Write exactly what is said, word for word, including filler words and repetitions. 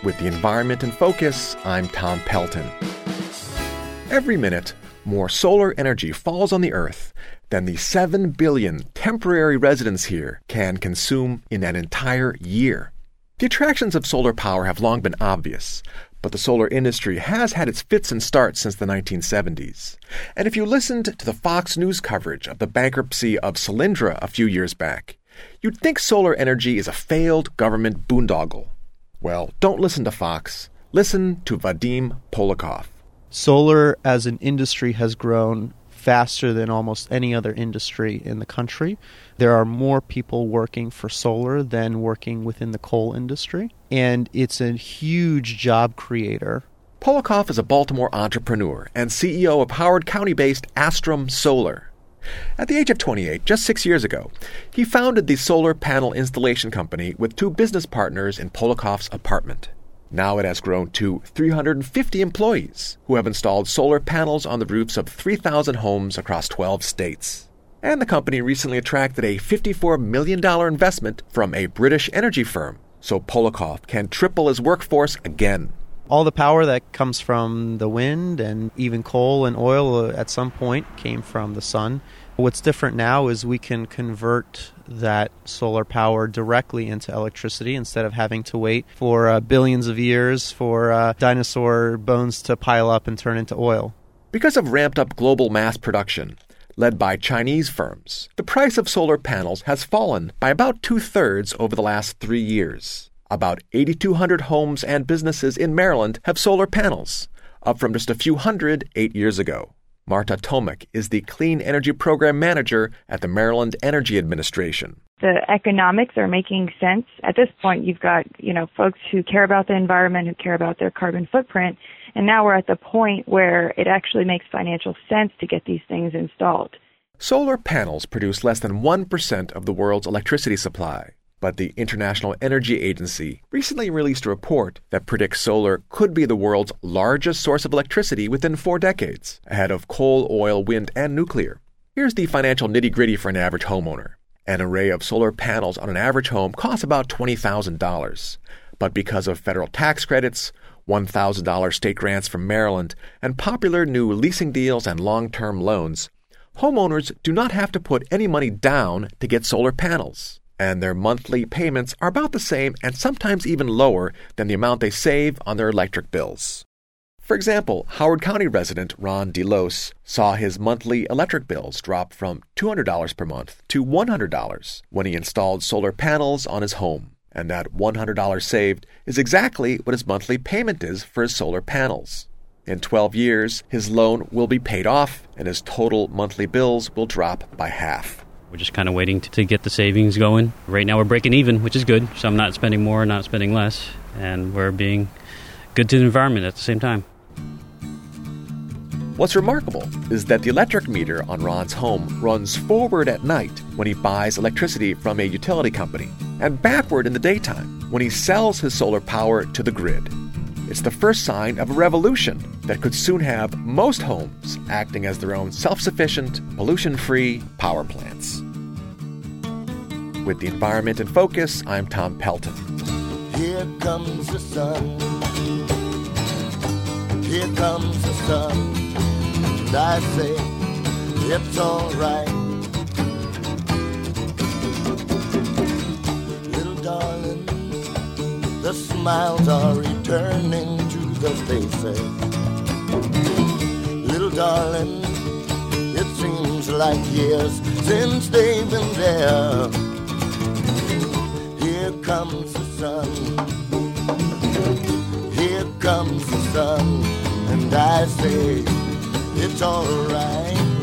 With the environment in focus, I'm Tom Pelton. Every minute, more solar energy falls on the Earth than the seven billion temporary residents here can consume in an entire year. The attractions of solar power have long been obvious, but the solar industry has had its fits and starts since the nineteen seventies. And if you listened to the Fox News coverage of the bankruptcy of Solyndra a few years back, you'd think solar energy is a failed government boondoggle. Well, don't listen to Fox. Listen to Vadim Polakov. Solar as an industry has grown faster than almost any other industry in the country. There are more people working for solar than working within the coal industry, and it's a huge job creator. Polakov is a Baltimore entrepreneur and C E O of Howard County-based Astrum Solar. At the age of twenty-eight, just six years ago, he founded the solar panel installation company with two business partners in Polakov's apartment. Now it has grown to three hundred fifty employees who have installed solar panels on the roofs of three thousand homes across twelve states. And the company recently attracted a fifty-four million dollars investment from a British energy firm, so Polakov can triple his workforce again. All the power that comes from the wind and even coal and oil at some point came from the sun. What's different now is we can convert that solar power directly into electricity instead of having to wait for uh, billions of years for uh, dinosaur bones to pile up and turn into oil. Because of ramped-up global mass production, led by Chinese firms, the price of solar panels has fallen by about two-thirds over the last three years. About eight thousand two hundred homes and businesses in Maryland have solar panels, up from just a few hundred eight years ago. Marta Tomek is the Clean Energy Program Manager at the Maryland Energy Administration. The economics are making sense. At this point, you've got, you know, folks who care about the environment, who care about their carbon footprint, and now we're at the point where it actually makes financial sense to get these things installed. Solar panels produce less than one percent of the world's electricity supply. But the International Energy Agency recently released a report that predicts solar could be the world's largest source of electricity within four decades, ahead of coal, oil, wind, and nuclear. Here's the financial nitty-gritty for an average homeowner. An array of solar panels on an average home costs about twenty thousand dollars. But because of federal tax credits, one thousand dollars state grants from Maryland, and popular new leasing deals and long-term loans, homeowners do not have to put any money down to get solar panels. And their monthly payments are about the same and sometimes even lower than the amount they save on their electric bills. For example, Howard County resident Ron DeLose saw his monthly electric bills drop from two hundred dollars per month to one hundred dollars when he installed solar panels on his home. And that one hundred dollars saved is exactly what his monthly payment is for his solar panels. In twelve years, his loan will be paid off and his total monthly bills will drop by half. We're just kind of waiting to, to get the savings going. Right now we're breaking even, which is good. So I'm not spending more, not spending less. And we're being good to the environment at the same time. What's remarkable is that the electric meter on Ron's home runs forward at night when he buys electricity from a utility company and backward in the daytime when he sells his solar power to the grid. It's the first sign of a revolution that could soon have most homes acting as their own self-sufficient, pollution-free power plants. With the environment in focus, I'm Tom Pelton. Here comes the sun. Here comes the sun. And I say, it's all right. Little darling, the smiles are returning to the faces. Little darling, it seems like years since they've been there. Here comes the sun. Here comes the sun. And I say, it's all right.